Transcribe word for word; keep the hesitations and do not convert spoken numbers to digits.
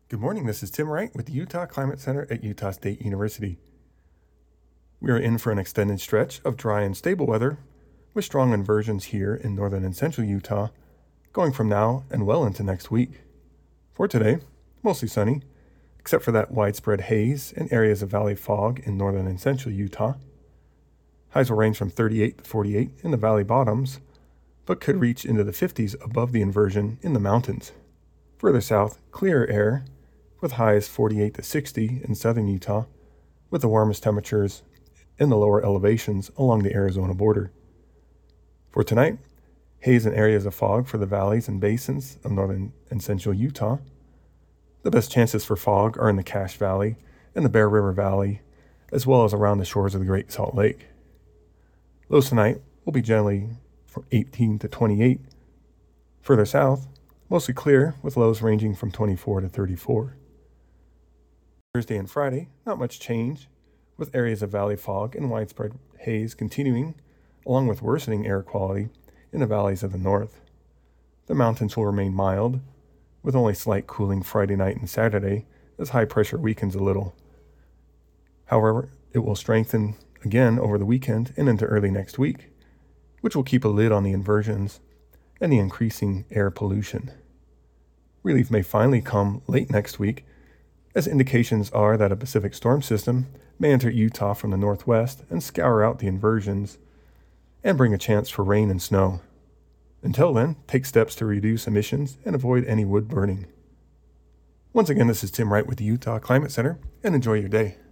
Good morning, this is Tim Wright with the Utah Climate Center at Utah State University. We are in for an extended stretch of dry and stable weather with strong inversions here in northern and central Utah, going from now and well into next week. For today, mostly sunny, except for that widespread haze and areas of valley fog in northern and central Utah. Highs will range from thirty-eight to forty-eight in the valley bottoms, but could reach into the fifties above the inversion in the mountains. Further south, clearer air, with highs forty-eight to sixty in southern Utah, with the warmest temperatures in the lower elevations along the Arizona border. For tonight, haze and areas of fog for the valleys and basins of northern and central Utah. The best chances for fog are in the Cache Valley and the Bear River Valley, as well as around the shores of the Great Salt Lake. Lows tonight will be generally from eighteen to twenty-eight. Further south, mostly clear with lows ranging from twenty-four to thirty-four. Thursday and Friday, not much change, with areas of valley fog and widespread haze continuing, along with worsening air quality in the valleys of the north. The mountains will remain mild, with only slight cooling Friday night and Saturday as high pressure weakens a little. However, it will strengthen again over the weekend and into early next week, which will keep a lid on the inversions and the increasing air pollution. Relief may finally come late next week, as indications are that a Pacific storm system may enter Utah from the northwest and scour out the inversions and bring a chance for rain and snow. Until then, take steps to reduce emissions and avoid any wood burning. Once again, this is Tim Wright with the Utah Climate Center, and enjoy your day.